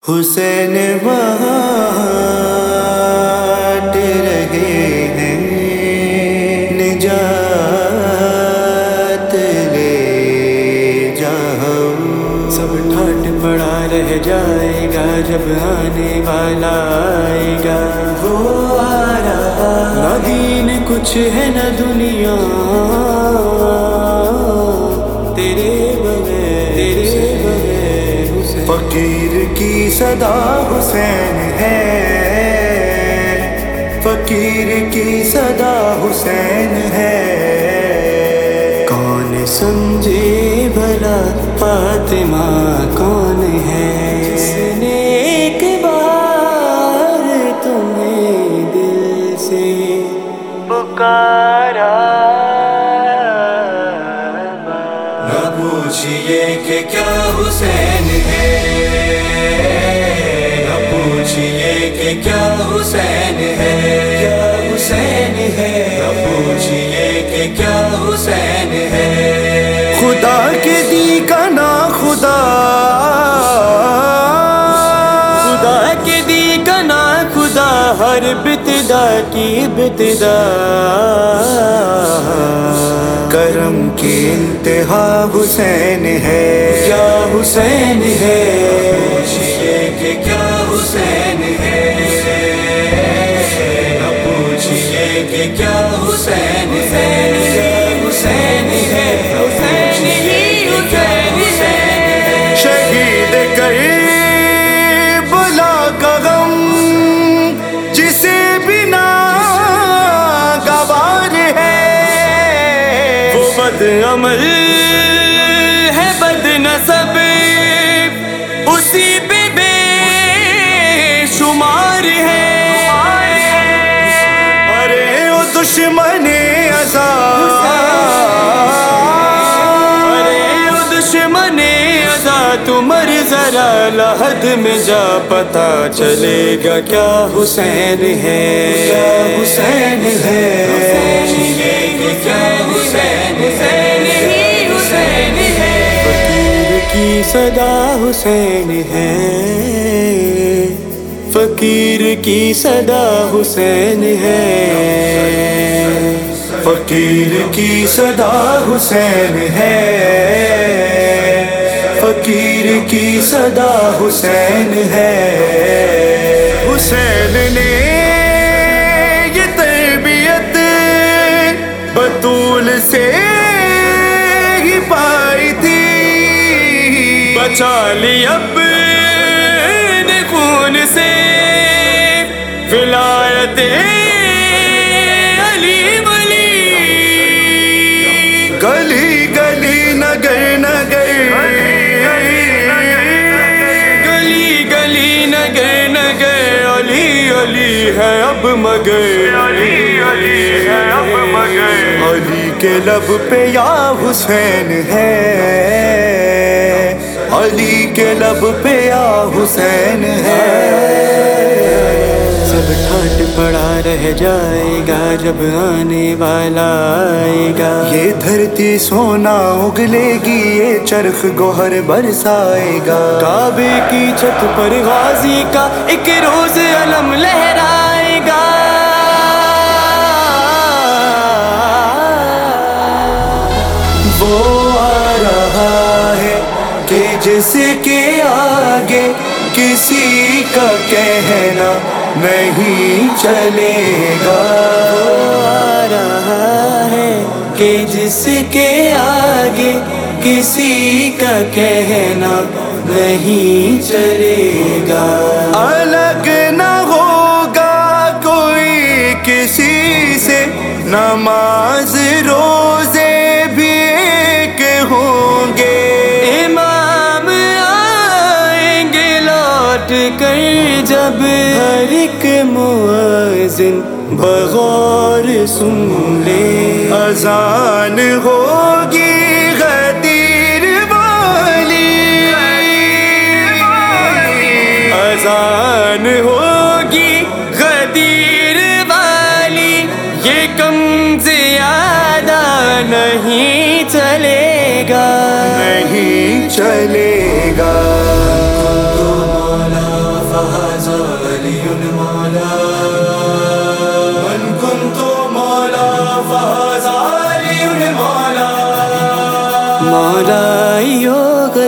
حسین بانٹ رہے ہیں نجات لے جاؤ، سب ٹھاٹ پڑا رہ جائے گا جب آنے والا آئے گا۔ وہ آ رہا، نہ دین کچھ ہے نہ دنیا تیرے بغیر فقیر کی صدا حسین ہے، فقیر کی صدا حسین ہے۔ کون سمجھے بھلا فاطمہ کون ہے، جس نے ایک بار تمہیں دل سے پکارا۔ نہ پوچھئے کہ کیا حسین ہے، نہ پوچھئے کہ کیا حسین ہے، کیا حسین ہے، نہ پوچھئے کہ کیا حسین ہے۔ خدا کے دی کا نا خدا، خدا کے دی کا نا خدا، ہر ابتدا کی ابتدا۔ کرم کی انتہا حسین ہے، کیا حسین ہے، پوچھئے کہ کیا حسین ہے، نہ پوچھئے کہ کیا حسین ہے، کیا حسین ہے، حسین ہی حسین ہے۔ شہید کربلا کا غم جسے بنا گوار ہے، وہ بد عمل ہے بد نسب، اسی پہ بے شمار ہے۔ ارے او دشمن ازا، ارے او دشمن ازا، تو مر ذرا لحد میں جا، پتا چلے گا کیا حسین ہے، کیا حسین ہے، کیا حسین ہے، حسین ہے۔ فقیر کی صدا حسین ہے، فقیر کی صدا حسین ہے، فقیر کی صدا حسین ہے، فقیر کی صدا حسین ہے۔ حسین نے یہ تربیت بطول سے ہی پائی تھی، بچا لی اپنے خون سے ولایت علی ولی۔ گلی گلی نگر نگر، گلی گلی نگر نگر، علی علی ہے اب مگر، علی علی ہے اب مگر۔ علی کے لب پہ یا حسین ہے، علی کے لب پہ یا حسین ہے۔ سب ٹھاٹ پڑا رہ جائے گا جب آنے والا آئے گا۔ یہ دھرتی سونا اگلے گی، یہ چرخ گوہر برسائے گا۔ کعبے کی چھت پر غازی کا ایک روز علم لہرائے گا۔ وہ آ رہا ہے کہ جس کے آگے کسی کا کہنا نہیں چلے گا۔ وہ آ رہا ہے کہ جس کے آگے کسی کا کہنا نہیں چلے گا۔ الگ نہ ہوگا کوئی کسی سے، نماز روزے بھی ایک ہوں گے۔ امام آئیں گے لوٹ کر جب، ہر ایک مؤذن بغور سن لے۔ اذان ہوگی غدیر والی، اذان ہوگی غدیر والی، یہ کم زیادہ نہیں چلے گا، نہیں چلے گا۔ مولا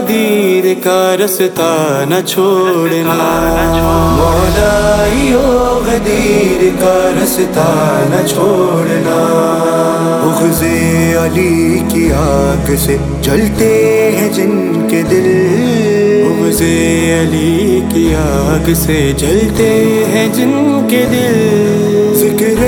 غدیر کا رستہ نہ چھوڑنا، مولائیو غدیر کا رستہ نہ چھوڑنا، بغض علی کی آگ سے جلتے ہیں جن کے دل، بغض علی کی آگ سے جلتے ہیں جن کے دل، ذکر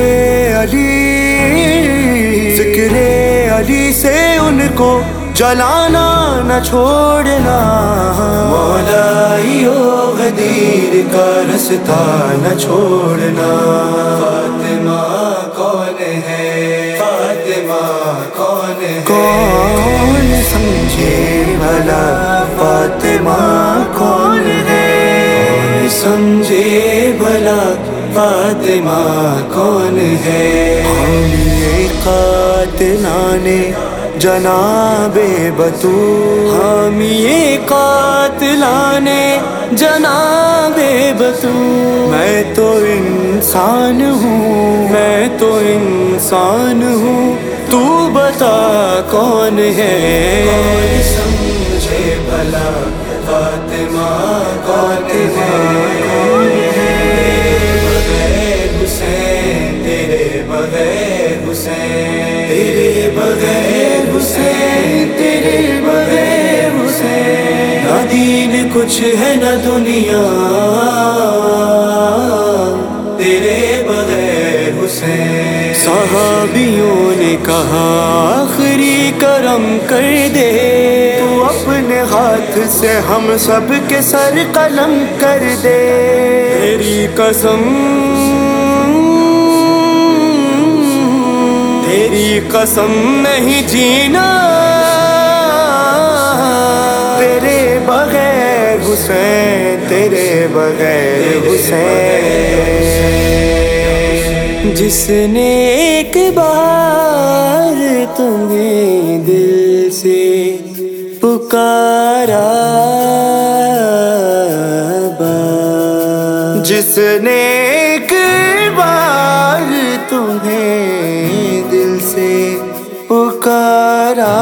علی سے ان کو جلانا نہ چھوڑنا، مولائیو غدیر کا رستہ نہ چھوڑنا، فاطمہ کون ہے، فاطمہ کون ہے، کون سمجھے بھلا فاطمہ کون ہے، کون سمجھے بھلا فاطمہ کون ہے، حامیے قاتلان جناب بطول، حامیے قاتلان جناب بطول، میں تو انسان ہوں، میں تو انسان ہوں، تو بتا کون ہے، کون سمجھے بھلا فاطمہ کون ہے، تیرے بغیر حسین، تیرے بغیر حسین، تیرے بغیر حسین، نہ دین کچھ ہے نہ دنیا تیرے بغیر حسین، صحابیوں نے کہا آخری کرم کر دے، تو اپنے ہاتھ سے ہم سب کے سر قلم کر دے، تیری قسم، تیری قسم نہیں جینا تیرے بغیر حسین، تیرے بغیر حسین، جس نے ایک بار تمہیں دل سے پکارا، جس نے ایک بار تمہیں دل سے پکارا،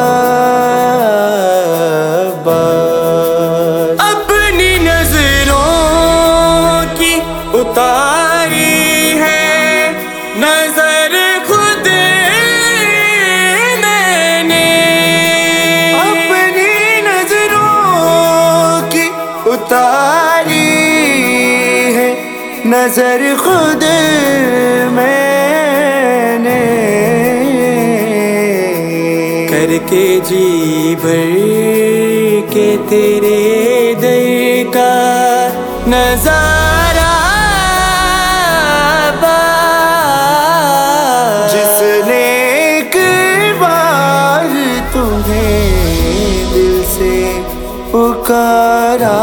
اپنی نظروں کی اتاری ہے نظر خود میں نے، اپنی نظروں کی اتاری ہے نظر خود میں نے، کر کے جی بھر کے تیرے در کا نظارہ، جس نے ایک بار تمہیں دل سے پکارا،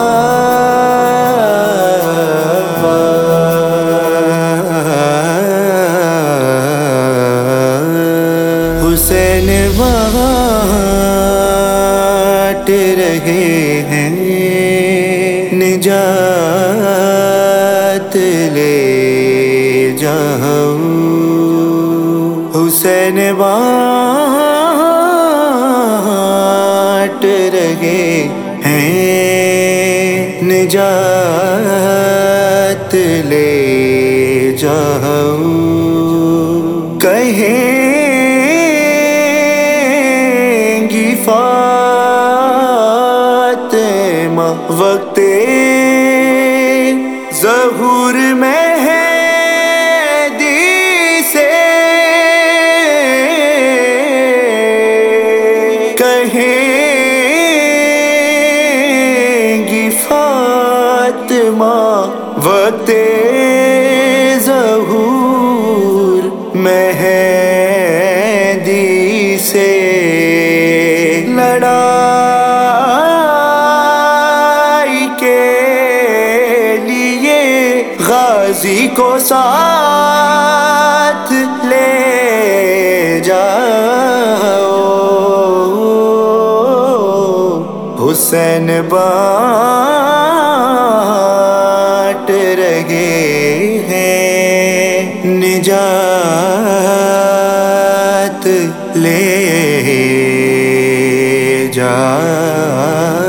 حسین بانٹ رہے ہیں نجات لے جاؤ، حسین بانٹ رہے ہیں نجات لے جاؤ، کہیں گی فاطمہ وقت ظہور میں ہے دی سے، کہیں گی فاطمہ وقت ظہور مہدی سے، لڑائی کے لیے غازی کو ساتھ لے جاؤ، حسین بانٹ رہے ہیں نجات لے جاؤ۔